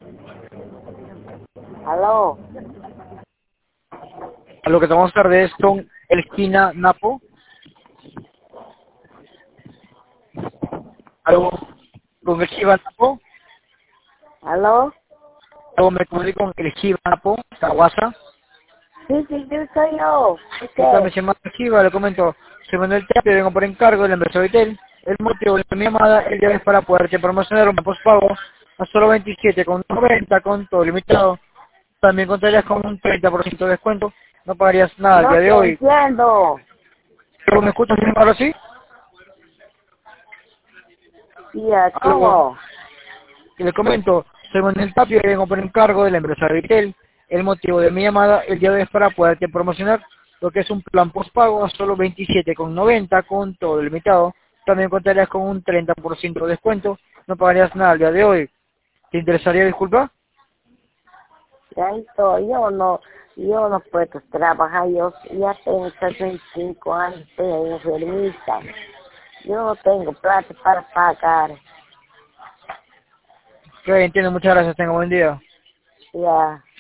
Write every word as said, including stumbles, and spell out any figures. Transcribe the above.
Aló. A lo que te vamos a tarde es con el esquina Napo. Algo con el Chiva Napo. Aló. Algo me comunico con el Chiva Napo, Kawasa. Sí, sí, sí, soy yo. ¿Qué tal? ¿Qué? Me llamo Chiva, le comento. Soy Manuel Tapia, vengo por encargo de la empresa Vitel. El motivo de mi llamada el día es para poderte promocionar un postpago a solo veintisiete con noventa con todo limitado. También contarías con un treinta por ciento de descuento. No pagarías nada el No día de te hoy. entiendo. ¿Pero me escuchas bien ahora sí? Ya, Algo. ¿cómo? Y les comento, soy Manuel Tapio y vengo por encargo de la empresa Vitel. El motivo de mi llamada el día de hoy es para poderte promocionar lo que es un plan postpago a solo veintisiete con noventa con todo limitado. También contarías con un treinta por ciento de descuento. No pagarías nada el día de hoy. ¿Te interesaría, disculpa? Ya estoy. Yo no, yo no puedo trabajar. Yo ya tengo sesenta y cinco años, estoy enfermita. Yo no tengo plata para pagar. Ok, entiendo, muchas gracias, tenga buen día. Ya.